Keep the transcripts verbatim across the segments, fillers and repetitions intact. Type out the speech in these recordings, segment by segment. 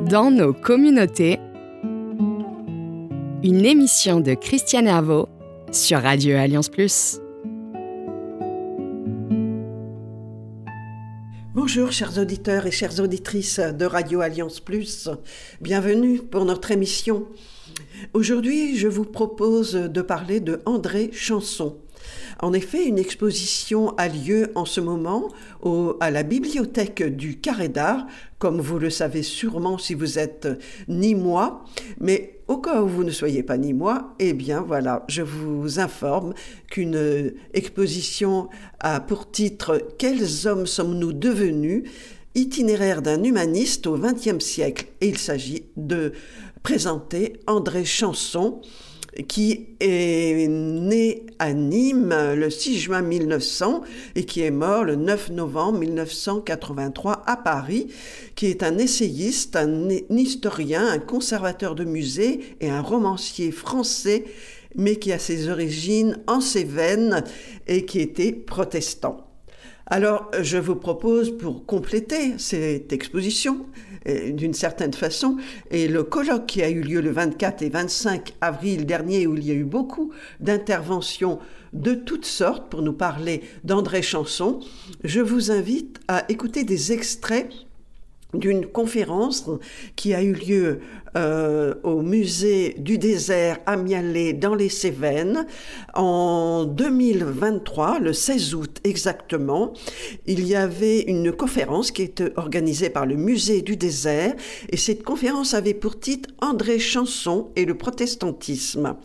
Dans nos communautés, une émission de Christiane Herveau sur Radio Alliance Plus. Bonjour chers auditeurs et chères auditrices de Radio Alliance Plus, bienvenue pour notre émission. Aujourd'hui, je vous propose de parler de André Chanson. En effet, une exposition a lieu en ce moment au, à la bibliothèque du Carré d'Art, comme vous le savez sûrement si vous êtes Nîmois, mais au cas où vous ne soyez pas Nîmois, eh bien voilà, je vous informe qu'une exposition a pour titre « Quels hommes sommes-nous devenus ?» itinéraire d'un humaniste au vingtième siècle. Et il s'agit de présenter André Chanson, qui est né à Nîmes le six juin mille neuf cents et qui est mort le neuf novembre mille neuf cent quatre-vingt-trois à Paris, qui est un essayiste, un historien, un conservateur de musée et un romancier français, mais qui a ses origines en Cévennes et qui était protestant. Alors, je vous propose, pour compléter cette exposition, d'une certaine façon, et le colloque qui a eu lieu le vingt-quatre et vingt-cinq avril dernier, où il y a eu beaucoup d'interventions de toutes sortes pour nous parler d'André Chanson, je vous invite à écouter des extraits d'une conférence qui a eu lieu euh, au musée du désert à Mialet dans les Cévennes en deux mille vingt-trois, le seize août exactement. Il y avait une conférence qui était organisée par le musée du désert et cette conférence avait pour titre André Chanson et le protestantisme.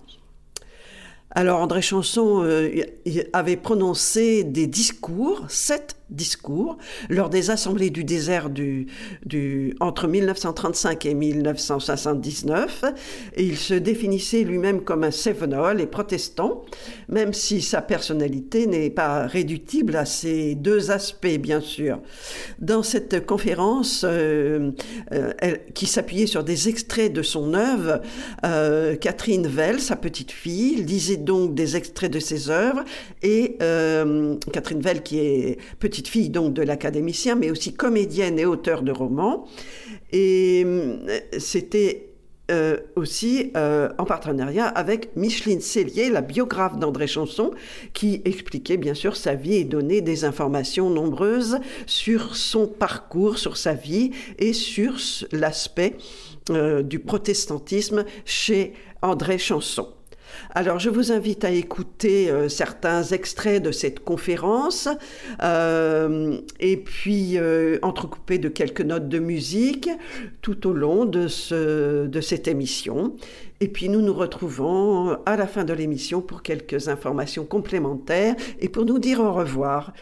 Alors André Chanson euh, avait prononcé des discours, sept discours, lors des assemblées du désert du, du, entre mille neuf cent trente-cinq et mille neuf cent soixante-dix-neuf. Et il se définissait lui-même comme un cévenol et protestant, même si sa personnalité n'est pas réductible à ces deux aspects, bien sûr. Dans cette conférence, euh, euh, elle, qui s'appuyait sur des extraits de son œuvre, euh, Catherine Weil, sa petite fille, lisait donc des extraits de ses œuvres, et euh, Catherine Weil, qui est petite fille donc de l'académicien, mais aussi comédienne et auteure de romans. Et c'était euh, aussi euh, en partenariat avec Micheline Cellier, la biographe d'André Chanson, qui expliquait bien sûr sa vie et donnait des informations nombreuses sur son parcours, sur sa vie et sur l'aspect euh, du protestantisme chez André Chanson. Alors, je vous invite à écouter euh, certains extraits de cette conférence euh, et puis euh, entrecoupés de quelques notes de musique tout au long de, ce, de cette émission. Et puis, nous nous retrouvons à la fin de l'émission pour quelques informations complémentaires et pour nous dire au revoir.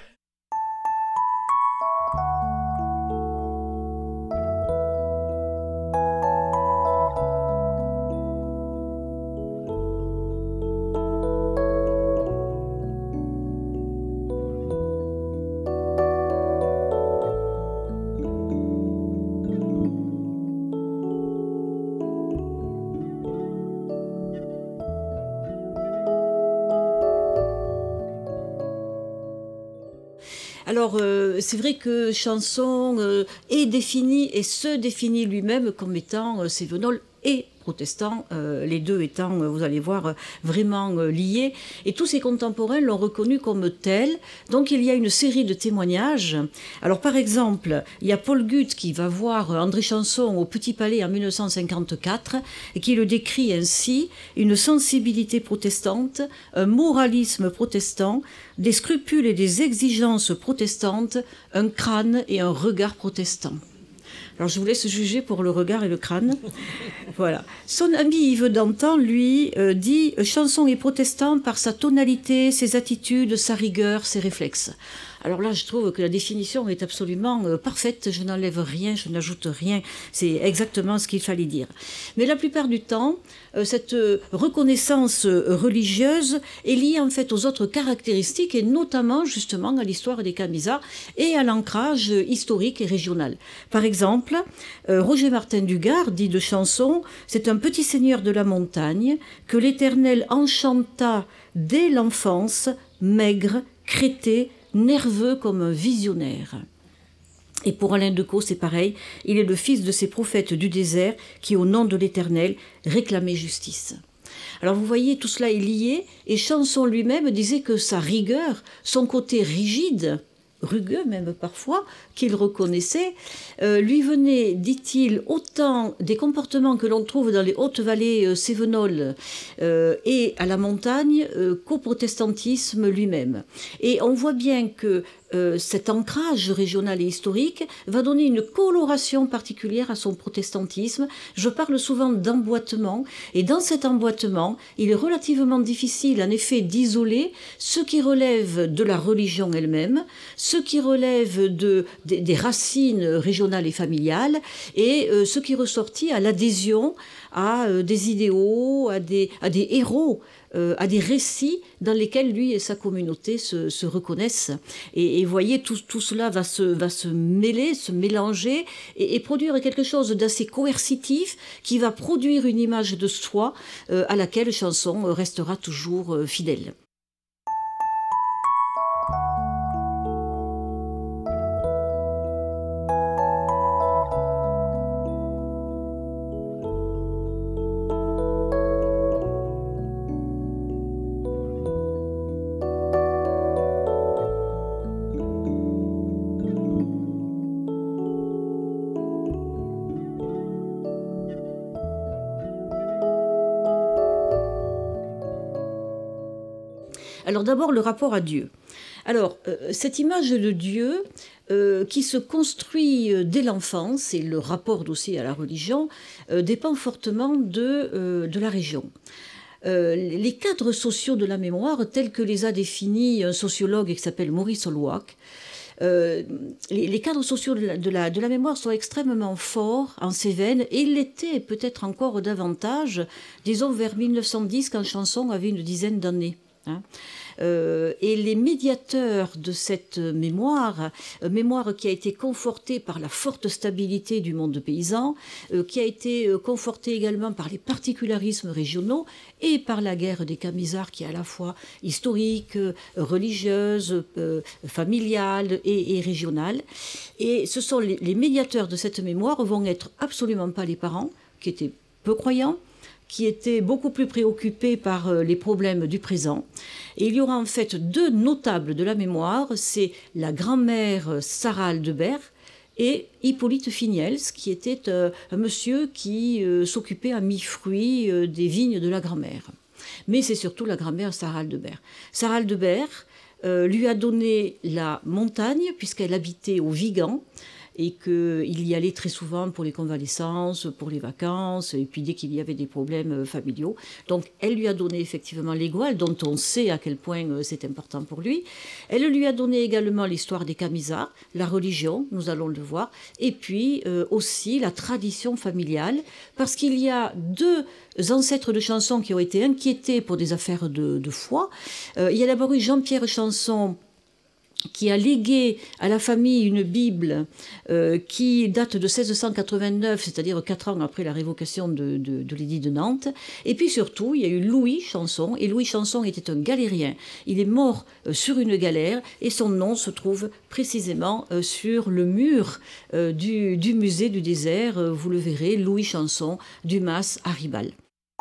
Alors, euh, c'est vrai que Chanson euh, est défini et se définit lui-même comme étant euh, cévenol et protestant, euh, les deux étant, vous allez voir, vraiment euh, liés. Et tous ses contemporains l'ont reconnu comme tel. Donc, il y a une série de témoignages. Alors, par exemple, il y a Paul Gut qui va voir André Chanson au Petit Palais en mille neuf cent cinquante-quatre et qui le décrit ainsi: une sensibilité protestante, un moralisme protestant, des scrupules et des exigences protestantes, un crâne et un regard protestant. Alors, je vous laisse juger pour le regard et le crâne. Voilà. Son ami Yves Dantan, lui, euh, dit « Chanson est protestant par sa tonalité, ses attitudes, sa rigueur, ses réflexes ». Alors là, je trouve que la définition est absolument euh, parfaite. Je n'enlève rien, je n'ajoute rien. C'est exactement ce qu'il fallait dire. Mais la plupart du temps, euh, cette euh, reconnaissance euh, religieuse est liée en fait aux autres caractéristiques et notamment justement à l'histoire des Camisards et à l'ancrage euh, historique et régional. Par exemple, euh, Roger Martin Dugard dit de Chanson « C'est un petit seigneur de la montagne que l'Éternel enchanta dès l'enfance, maigre, crété, nerveux comme un visionnaire. » Et pour Alain Decaux, c'est pareil, il est le fils de ces prophètes du désert qui, au nom de l'Éternel, réclamaient justice. Alors vous voyez, tout cela est lié, et Chanson lui-même disait que sa rigueur, son côté rigide, rugueux même parfois, qu'il reconnaissait, euh, lui venait, dit-il, autant des comportements que l'on trouve dans les hautes vallées euh, cévenoles euh, et à la montagne euh, qu'au protestantisme lui-même. Et on voit bien que Euh, cet ancrage régional et historique va donner une coloration particulière à son protestantisme. Je parle souvent d'emboîtement, et dans cet emboîtement, il est relativement difficile en effet d'isoler ce qui relève de la religion elle-même, ce qui relève de, de, des racines régionales et familiales, et euh, ce qui ressortit à l'adhésion à euh, des idéaux, à des, à des héros, euh, à des récits dans lesquels lui et sa communauté se, se reconnaissent. Et, et voyez, tout, tout cela va se, va se mêler, se mélanger et, et produire quelque chose d'assez coercitif qui va produire une image de soi euh, à laquelle Chanson restera toujours euh, fidèle. Alors d'abord, le rapport à Dieu. Alors, euh, cette image de Dieu euh, qui se construit euh, dès l'enfance, et le rapport aussi à la religion, euh, dépend fortement de, euh, de la région. Euh, les cadres sociaux de la mémoire, tels que les a définis un sociologue qui s'appelle Maurice Olouac, euh, les, les cadres sociaux de la, de, la, de la mémoire sont extrêmement forts en Cévennes, et ils l'étaient peut-être encore davantage, disons vers mille neuf cent dix, quand Chanson avait une dizaine d'années. Hein. Euh, et les médiateurs de cette mémoire, euh, mémoire qui a été confortée par la forte stabilité du monde paysan, euh, qui a été euh, confortée également par les particularismes régionaux et par la guerre des Camisards qui est à la fois historique, euh, religieuse, euh, familiale et, et régionale. Et ce sont les, les médiateurs de cette mémoire vont être absolument pas les parents, qui étaient peu croyants, qui étaient beaucoup plus préoccupés par les problèmes du présent. Et il y aura en fait deux notables de la mémoire, c'est la grand-mère Sarah Aldebert et Hippolyte Finiels, qui était euh, un monsieur qui euh, s'occupait à mi-fruit euh, des vignes de la grand-mère. Mais c'est surtout la grand-mère Sarah Aldebert. Sarah Aldebert euh, lui a donné la montagne, puisqu'elle habitait au Vigan, et qu'il y allait très souvent pour les convalescences, pour les vacances, et puis dès qu'il y avait des problèmes familiaux. Donc elle lui a donné effectivement les Gouales, dont on sait à quel point c'est important pour lui. Elle lui a donné également l'histoire des Camisards, la religion, nous allons le voir, et puis euh, aussi la tradition familiale, parce qu'il y a deux ancêtres de Chanson qui ont été inquiétés pour des affaires de, de foi. Euh, il y a d'abord eu Jean-Pierre Chanson, qui a légué à la famille une Bible euh, qui date de seize cent quatre-vingt-neuf, c'est-à-dire quatre ans après la révocation de, de, de l'édit de Nantes. Et puis surtout, il y a eu Louis Chanson, et Louis Chanson était un galérien. Il est mort euh, sur une galère, et son nom se trouve précisément euh, sur le mur euh, du, du musée du désert. Euh, vous le verrez, Louis Chanson, du Mas à Ribal.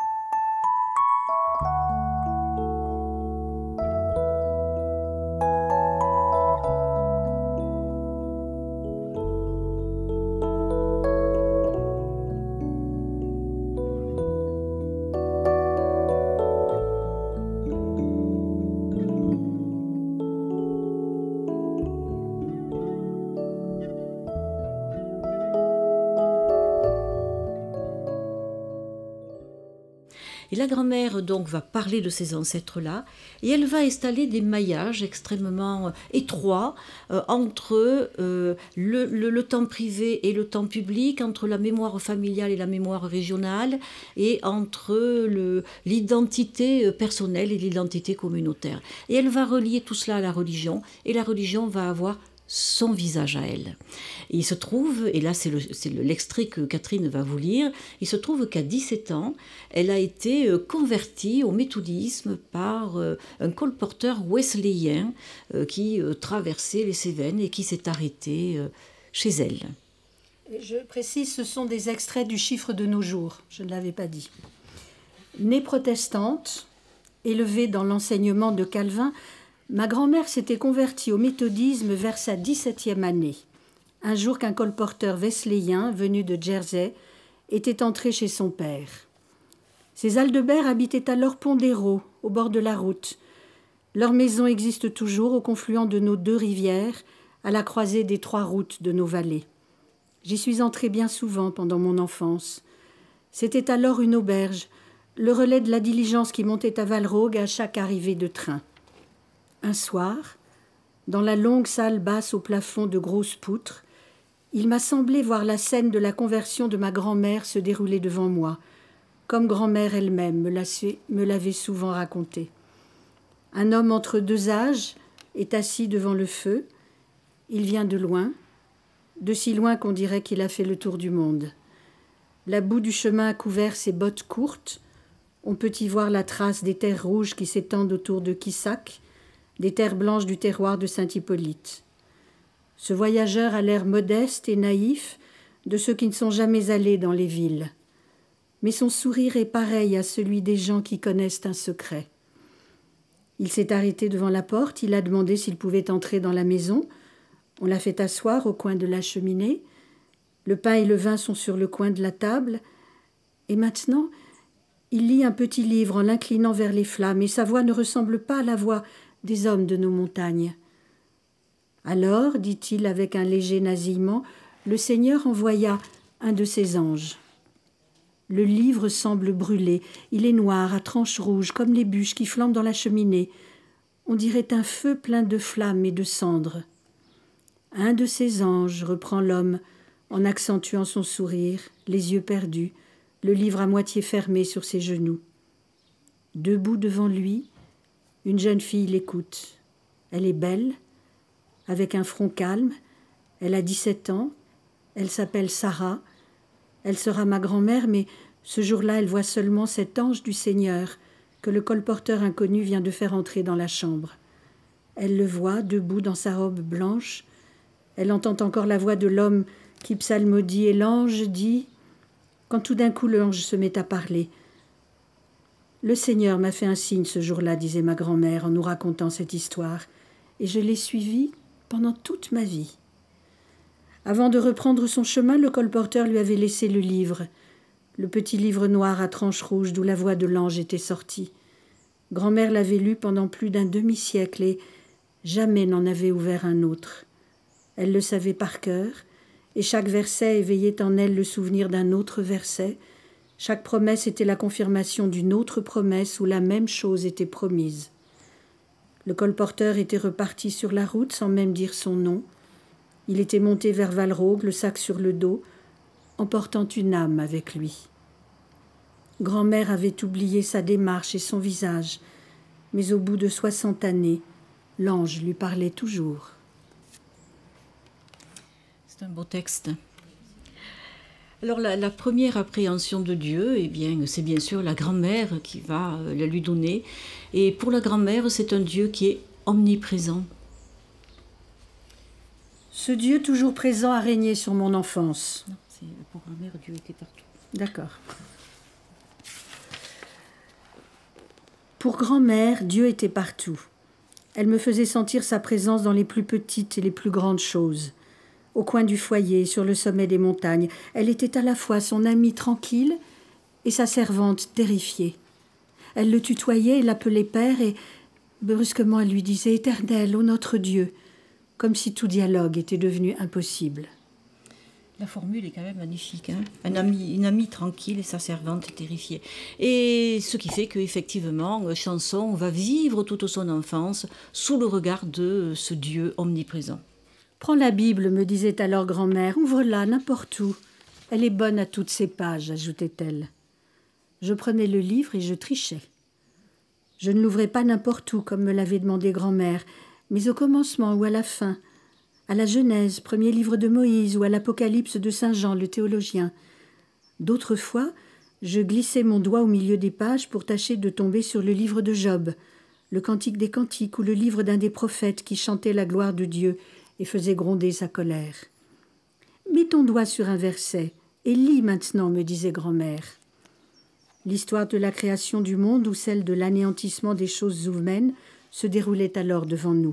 Et la grand-mère donc va parler de ces ancêtres-là, et elle va installer des maillages extrêmement étroits euh, entre euh, le, le, le temps privé et le temps public, entre la mémoire familiale et la mémoire régionale, et entre le, l'identité personnelle et l'identité communautaire. Et elle va relier tout cela à la religion, et la religion va avoir son visage à elle. Et il se trouve, et là c'est, le, c'est le, l'extrait que Catherine va vous lire, il se trouve qu'à dix-sept ans, elle a été convertie au méthodisme par un colporteur wesleyen qui traversait les Cévennes et qui s'est arrêté chez elle. Je précise, ce sont des extraits du Chiffre de nos jours, je ne l'avais pas dit. Née protestante, élevée dans l'enseignement de Calvin, ma grand-mère s'était convertie au méthodisme vers sa dix-septième année. Un jour qu'un colporteur wesleyen, venu de Jersey, était entré chez son père. Ces Aldebert habitaient alors Pondéreau, au bord de la route. Leur maison existe toujours au confluent de nos deux rivières, à la croisée des trois routes de nos vallées. J'y suis entrée bien souvent pendant mon enfance. C'était alors une auberge, le relais de la diligence qui montait à Valrogue à chaque arrivée de train. Un soir, dans la longue salle basse au plafond de grosses poutres, il m'a semblé voir la scène de la conversion de ma grand-mère se dérouler devant moi, comme grand-mère elle-même me l'avait souvent raconté. Un homme entre deux âges est assis devant le feu. Il vient de loin, de si loin qu'on dirait qu'il a fait le tour du monde. La boue du chemin a couvert ses bottes courtes. On peut y voir la trace des terres rouges qui s'étendent autour de Quissac, des terres blanches du terroir de Saint-Hippolyte. Ce voyageur a l'air modeste et naïf de ceux qui ne sont jamais allés dans les villes. Mais son sourire est pareil à celui des gens qui connaissent un secret. Il s'est arrêté devant la porte, il a demandé s'il pouvait entrer dans la maison. On l'a fait asseoir au coin de la cheminée. Le pain et le vin sont sur le coin de la table. Et maintenant, il lit un petit livre en l'inclinant vers les flammes, et sa voix ne ressemble pas à la voix des hommes de nos montagnes. Alors, dit-il avec un léger nasillement, le Seigneur envoya un de ses anges. Le livre semble brûler. Il est noir, à tranches rouges, comme les bûches qui flambent dans la cheminée. On dirait un feu plein de flammes et de cendres. Un de ces anges, reprend l'homme, en accentuant son sourire, les yeux perdus, le livre à moitié fermé sur ses genoux. Debout devant lui, une jeune fille l'écoute. Elle est belle, avec un front calme. Elle a dix-sept ans. Elle s'appelle Sarah. Elle sera ma grand-mère, mais ce jour-là, elle voit seulement cet ange du Seigneur que le colporteur inconnu vient de faire entrer dans la chambre. Elle le voit, debout dans sa robe blanche. Elle entend encore la voix de l'homme qui psalmodie, et l'ange dit, quand tout d'un coup l'ange se met à parler. « Le Seigneur m'a fait un signe ce jour-là, disait ma grand-mère en nous racontant cette histoire, et je l'ai suivi pendant toute ma vie. » Avant de reprendre son chemin, le colporteur lui avait laissé le livre, le petit livre noir à tranches rouges d'où la voix de l'ange était sortie. Grand-mère l'avait lu pendant plus d'un demi-siècle et jamais n'en avait ouvert un autre. Elle le savait par cœur, et chaque verset éveillait en elle le souvenir d'un autre verset. Chaque promesse était la confirmation d'une autre promesse où la même chose était promise. Le colporteur était reparti sur la route sans même dire son nom. Il était monté vers Valrogue, le sac sur le dos, emportant une âme avec lui. Grand-mère avait oublié sa démarche et son visage, mais au bout de soixante années, l'ange lui parlait toujours. C'est un beau texte. Alors la, la première appréhension de Dieu, eh bien, c'est bien sûr la grand-mère qui va euh, la lui donner. Et pour la grand-mère, c'est un Dieu qui est omniprésent. Ce Dieu toujours présent a régné sur mon enfance. Non, c'est, pour grand-mère, Dieu était partout. D'accord. Pour grand-mère, Dieu était partout. Elle me faisait sentir sa présence dans les plus petites et les plus grandes choses. Au coin du foyer, sur le sommet des montagnes, elle était à la fois son amie tranquille et sa servante terrifiée. Elle le tutoyait et l'appelait père et, brusquement, elle lui disait « Éternel, ô notre Dieu », comme si tout dialogue était devenu impossible. La formule est quand même magnifique. Hein, Un ami, une amie tranquille et sa servante terrifiée. Et ce qui fait qu'effectivement, Chanson va vivre toute son enfance sous le regard de ce Dieu omniprésent. « Prends la Bible, me disait alors grand-mère, ouvre-la n'importe où. Elle est bonne à toutes ses pages, ajoutait-elle. Je prenais le livre et je trichais. Je ne l'ouvrais pas n'importe où, comme me l'avait demandé grand-mère, mais au commencement ou à la fin, à la Genèse, premier livre de Moïse, ou à l'Apocalypse de Saint Jean, le théologien. D'autres fois, je glissais mon doigt au milieu des pages pour tâcher de tomber sur le livre de Job, le Cantique des Cantiques ou le livre d'un des prophètes qui chantait la gloire de Dieu et faisait gronder sa colère. Mets ton doigt sur un verset et lis maintenant, me disait grand-mère. L'histoire de la création du monde ou celle de l'anéantissement des choses humaines se déroulait alors devant nous.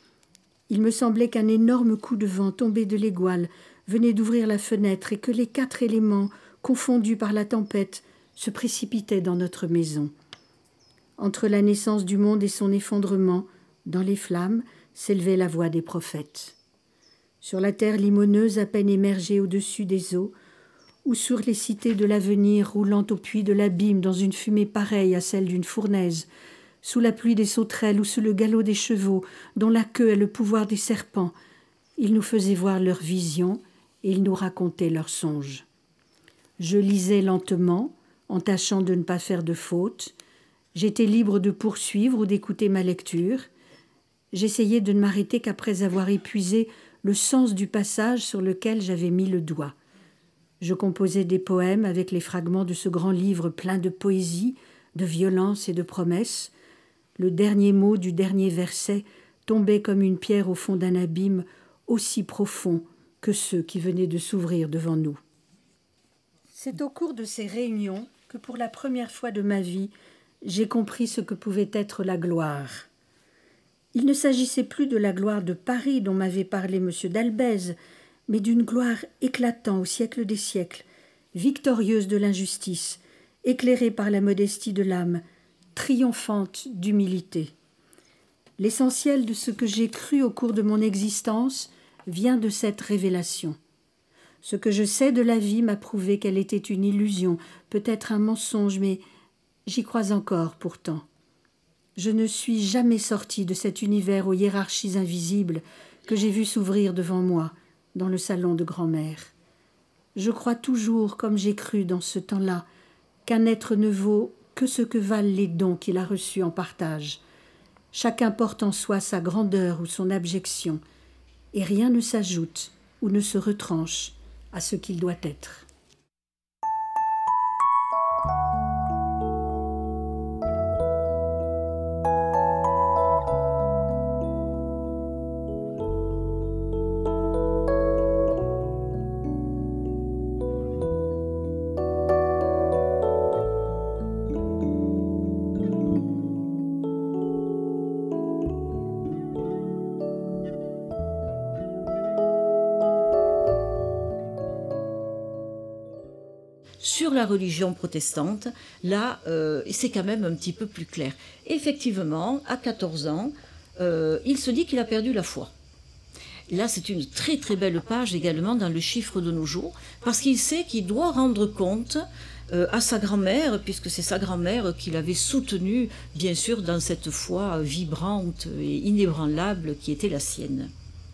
Il me semblait qu'un énorme coup de vent tombé de l'égoile venait d'ouvrir la fenêtre et que les quatre éléments, confondus par la tempête, se précipitaient dans notre maison. Entre la naissance du monde et son effondrement, dans les flammes, s'élevait la voix des prophètes. Sur la terre limoneuse à peine émergée au-dessus des eaux, ou sur les cités de l'avenir roulant au puits de l'abîme dans une fumée pareille à celle d'une fournaise, sous la pluie des sauterelles ou sous le galop des chevaux dont la queue a le pouvoir des serpents, ils nous faisaient voir leurs visions et ils nous racontaient leurs songes. Je lisais lentement, en tâchant de ne pas faire de fautes. J'étais libre de poursuivre ou d'écouter ma lecture. J'essayais de ne m'arrêter qu'après avoir épuisé le sens du passage sur lequel j'avais mis le doigt. Je composais des poèmes avec les fragments de ce grand livre plein de poésie, de violence et de promesses. Le dernier mot du dernier verset tombait comme une pierre au fond d'un abîme aussi profond que ceux qui venaient de s'ouvrir devant nous. C'est au cours de ces réunions que pour la première fois de ma vie, j'ai compris ce que pouvait être la gloire. Il ne s'agissait plus de la gloire de Paris dont m'avait parlé M. d'Albèze, mais d'une gloire éclatant au siècle des siècles, victorieuse de l'injustice, éclairée par la modestie de l'âme, triomphante d'humilité. L'essentiel de ce que j'ai cru au cours de mon existence vient de cette révélation. Ce que je sais de la vie m'a prouvé qu'elle était une illusion, peut-être un mensonge, mais j'y crois encore pourtant. Je ne suis jamais sortie de cet univers aux hiérarchies invisibles que j'ai vu s'ouvrir devant moi dans le salon de grand-mère. Je crois toujours, comme j'ai cru dans ce temps-là, qu'un être ne vaut que ce que valent les dons qu'il a reçus en partage. Chacun porte en soi sa grandeur ou son abjection, et rien ne s'ajoute ou ne se retranche à ce qu'il doit être. Sur la religion protestante, là, euh, c'est quand même un petit peu plus clair. Effectivement, à quatorze ans, euh, il se dit qu'il a perdu la foi. Là, c'est une très très belle page également dans le chiffre de nos jours, parce qu'il sait qu'il doit rendre compte euh, à sa grand-mère, puisque c'est sa grand-mère qui l'avait soutenu, bien sûr, dans cette foi vibrante et inébranlable qui était la sienne.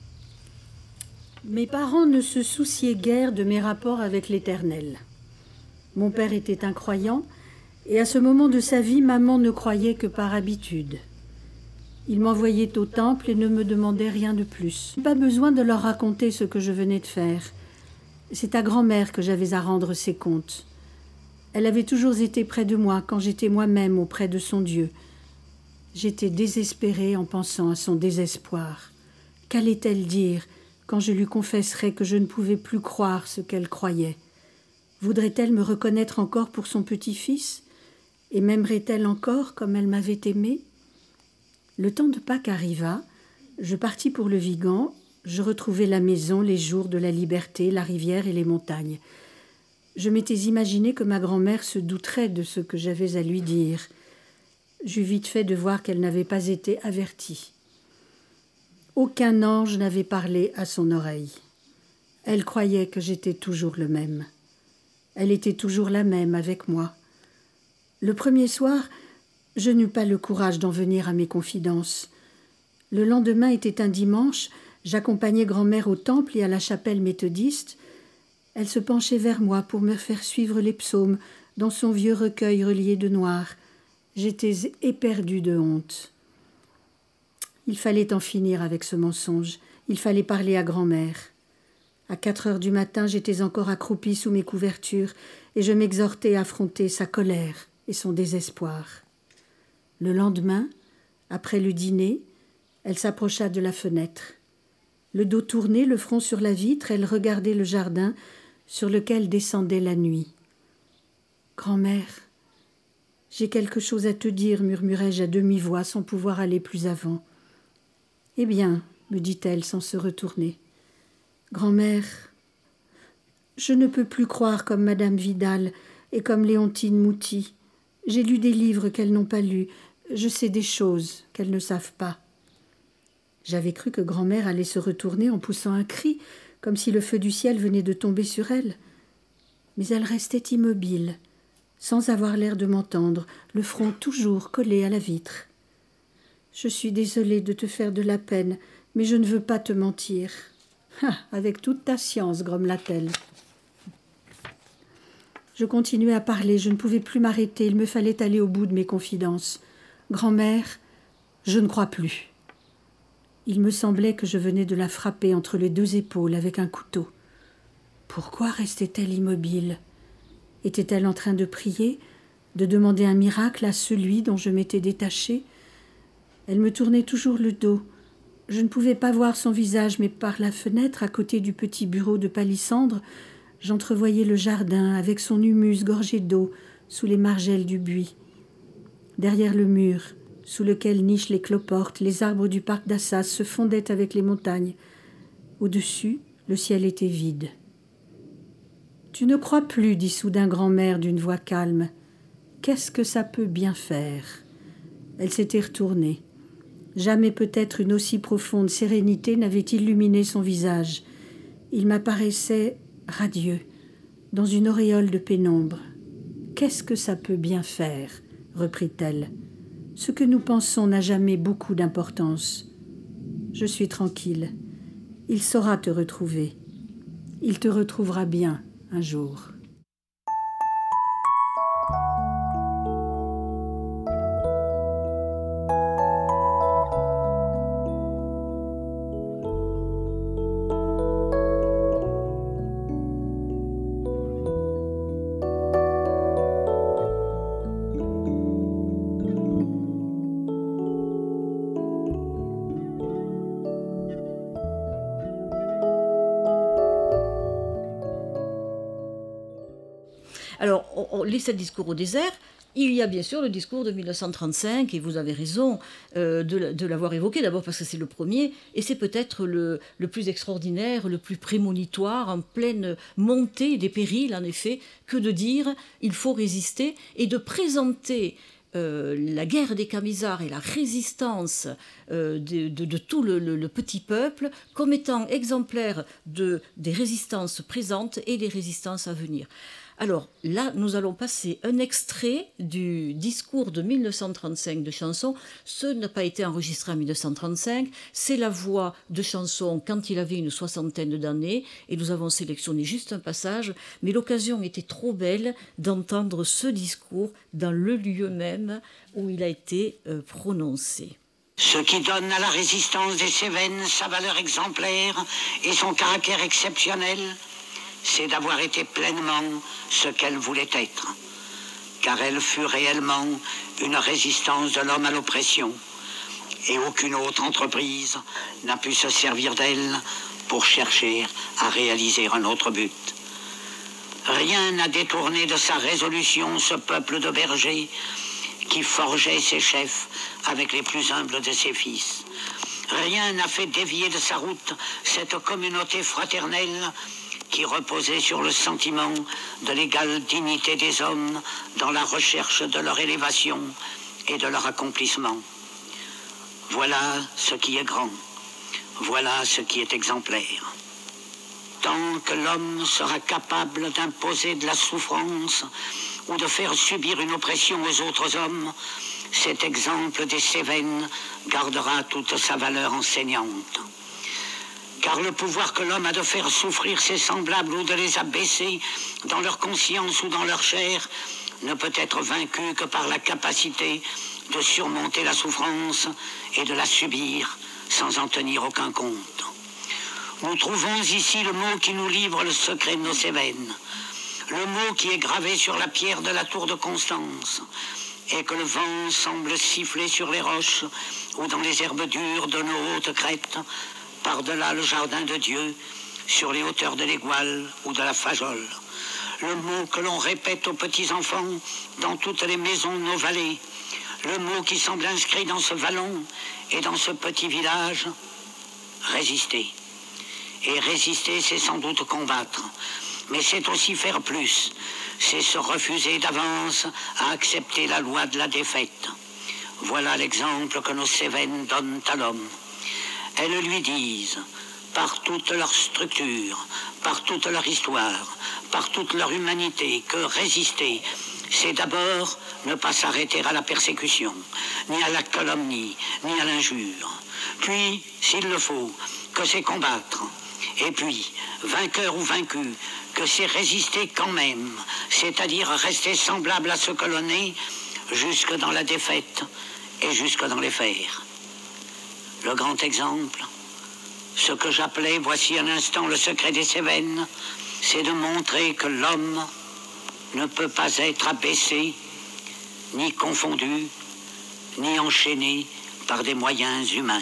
Mes parents ne se souciaient guère de mes rapports avec l'Éternel. Mon père était un croyant, et à ce moment de sa vie, maman ne croyait que par habitude. Il m'envoyait au temple et ne me demandait rien de plus. Pas besoin de leur raconter ce que je venais de faire. C'est à grand-mère que j'avais à rendre ses comptes. Elle avait toujours été près de moi quand j'étais moi-même auprès de son Dieu. J'étais désespérée en pensant à son désespoir. Qu'allait-elle dire quand je lui confesserais que je ne pouvais plus croire ce qu'elle croyait ? Voudrait-elle me reconnaître encore pour son petit-fils ? Et m'aimerait-elle encore comme elle m'avait aimée ? Le temps de Pâques arriva, je partis pour le Vigan, je retrouvai la maison, les jours de la liberté, la rivière et les montagnes. Je m'étais imaginé que ma grand-mère se douterait de ce que j'avais à lui dire. J'eus vite fait de voir qu'elle n'avait pas été avertie. Aucun ange n'avait parlé à son oreille. Elle croyait que j'étais toujours le même. Elle était toujours la même avec moi. Le premier soir, je n'eus pas le courage d'en venir à mes confidences. Le lendemain était un dimanche, j'accompagnais grand-mère au temple et à la chapelle méthodiste. Elle se penchait vers moi pour me faire suivre les psaumes dans son vieux recueil relié de noir. J'étais éperdue de honte. Il fallait en finir avec ce mensonge. Il fallait parler à grand-mère. À quatre heures du matin, j'étais encore accroupie sous mes couvertures et je m'exhortais à affronter sa colère et son désespoir. Le lendemain, après le dîner, elle s'approcha de la fenêtre. Le dos tourné, le front sur la vitre, elle regardait le jardin sur lequel descendait la nuit. « Grand-mère, j'ai quelque chose à te dire, murmurai-je à demi-voix sans pouvoir aller plus avant. « Eh bien, me dit-elle sans se retourner. Grand-mère, je ne peux plus croire comme Madame Vidal et comme Léontine Mouty. J'ai lu des livres qu'elles n'ont pas lus. Je sais des choses qu'elles ne savent pas. » J'avais cru que grand-mère allait se retourner en poussant un cri, comme si le feu du ciel venait de tomber sur elle. Mais elle restait immobile, sans avoir l'air de m'entendre, le front toujours collé à la vitre. « Je suis désolée de te faire de la peine, mais je ne veux pas te mentir. »« Ah, avec toute ta science, grommela-t-elle. » Je continuais à parler, je ne pouvais plus m'arrêter, il me fallait aller au bout de mes confidences. « Grand-mère, je ne crois plus. » Il me semblait que je venais de la frapper entre les deux épaules avec un couteau. Pourquoi restait-elle immobile? Était-elle en train de prier, de demander un miracle à celui dont je m'étais détachée? Elle me tournait toujours le dos. Je ne pouvais pas voir son visage, mais par la fenêtre, à côté du petit bureau de palissandre, j'entrevoyais le jardin avec son humus gorgé d'eau sous les margelles du buis. Derrière le mur, sous lequel nichent les cloportes, les arbres du parc d'Assas se fondaient avec les montagnes. Au-dessus, le ciel était vide. « Tu ne crois plus, dit soudain grand-mère d'une voix calme. Qu'est-ce que ça peut bien faire ?» Elle s'était retournée. Jamais peut-être une aussi profonde sérénité n'avait illuminé son visage. Il m'apparaissait radieux, dans une auréole de pénombre. « Qu'est-ce que ça peut bien faire ?» reprit-elle. « Ce que nous pensons n'a jamais beaucoup d'importance. Je suis tranquille. Il saura te retrouver. Il te retrouvera bien un jour. » Alors, on, on, les sept discours au désert, il y a bien sûr le discours de mille neuf cent trente-cinq, et vous avez raison euh, de, de l'avoir évoqué, d'abord parce que c'est le premier, et c'est peut-être le, le plus extraordinaire, le plus prémonitoire, en pleine montée des périls, en effet, que de dire « il faut résister » et de présenter euh, la guerre des Camisards et la résistance euh, de, de, de tout le, le, le petit peuple comme étant exemplaire de, des résistances présentes et des résistances à venir. Alors là, nous allons passer un extrait du discours de mille neuf cent trente-cinq de Chanson. Ce n'a pas été enregistré en mille neuf cent trente-cinq, c'est la voix de Chanson quand il avait une soixantaine d'années, et nous avons sélectionné juste un passage, mais l'occasion était trop belle d'entendre ce discours dans le lieu même où il a été euh, prononcé. Ce qui donne à la résistance des Cévennes sa valeur exemplaire et son caractère exceptionnel, c'est d'avoir été pleinement ce qu'elle voulait être, car elle fut réellement une résistance de l'homme à l'oppression, et aucune autre entreprise n'a pu se servir d'elle pour chercher à réaliser un autre but. Rien n'a détourné de sa résolution ce peuple de bergers qui forgeait ses chefs avec les plus humbles de ses fils. Rien n'a fait dévier de sa route cette communauté fraternelle qui reposait sur le sentiment de l'égale dignité des hommes dans la recherche de leur élévation et de leur accomplissement. Voilà ce qui est grand, voilà ce qui est exemplaire. Tant que l'homme sera capable d'imposer de la souffrance ou de faire subir une oppression aux autres hommes, cet exemple des Cévennes gardera toute sa valeur enseignante. Car le pouvoir que l'homme a de faire souffrir ses semblables ou de les abaisser dans leur conscience ou dans leur chair ne peut être vaincu que par la capacité de surmonter la souffrance et de la subir sans en tenir aucun compte. Nous trouvons ici le mot qui nous livre le secret de nos Cévennes, le mot qui est gravé sur la pierre de la tour de Constance et que le vent semble siffler sur les roches ou dans les herbes dures de nos hautes crêtes par-delà le jardin de Dieu, sur les hauteurs de l'Égual ou de la Fajole. Le mot que l'on répète aux petits-enfants dans toutes les maisons de nos vallées, le mot qui semble inscrit dans ce vallon et dans ce petit village, résister. Et résister, c'est sans doute combattre, mais c'est aussi faire plus, c'est se refuser d'avance à accepter la loi de la défaite. Voilà l'exemple que nos Cévennes donnent à l'homme. Elles lui disent, par toute leur structure, par toute leur histoire, par toute leur humanité, que résister, c'est d'abord ne pas s'arrêter à la persécution, ni à la calomnie, ni à l'injure. Puis, s'il le faut, que c'est combattre. Et puis, vainqueur ou vaincu, que c'est résister quand même, c'est-à-dire rester semblable à ce que l'on est, jusque dans la défaite et jusque dans les fers. Le grand exemple, ce que j'appelais, voici un instant le secret des Cévennes, c'est de montrer que l'homme ne peut pas être abaissé, ni confondu, ni enchaîné par des moyens humains.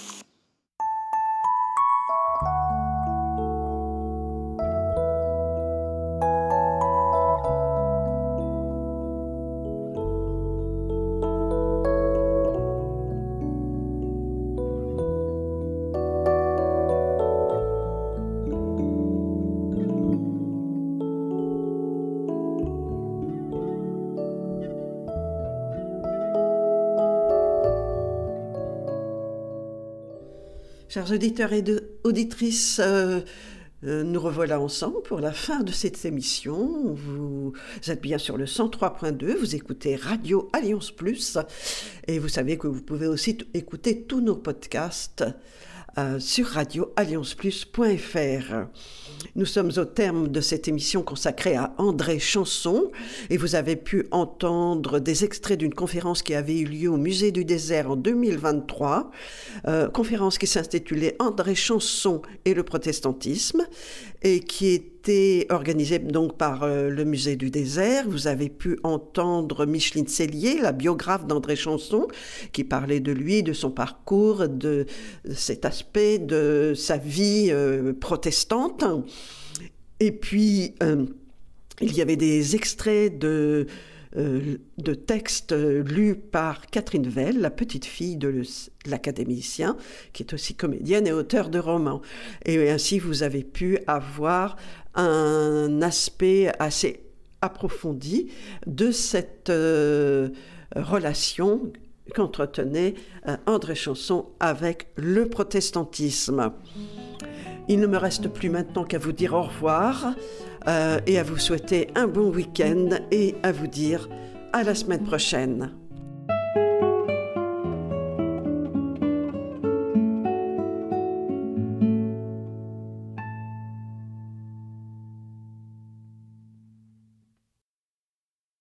Chers auditeurs et de, auditrices, euh, euh, nous revoilà ensemble pour la fin de cette émission. Vous êtes bien sur le cent trois point deux, vous écoutez Radio Alliance Plus et vous savez que vous pouvez aussi t- écouter tous nos podcasts euh, sur radio alliance plus point f r. Nous sommes au terme de cette émission consacrée à André Chanson et vous avez pu entendre des extraits d'une conférence qui avait eu lieu au Musée du Désert en deux mille vingt-trois, euh, conférence qui s'intitulait André Chanson et le protestantisme et qui était organisée donc par euh, le Musée du Désert. Vous avez pu entendre Micheline Cellier, la biographe d'André Chanson, qui parlait de lui, de son parcours, de cet aspect de sa vie euh, protestante. Et puis, euh, il y avait des extraits de, euh, de textes lus par Catherine Vell, la petite fille de l'académicien, qui est aussi comédienne et auteure de romans. Et ainsi, vous avez pu avoir un aspect assez approfondi de cette euh, relation qu'entretenait euh, André Chanson avec le protestantisme. Il ne me reste plus maintenant qu'à vous dire au revoir euh, et à vous souhaiter un bon week-end et à vous dire à la semaine prochaine.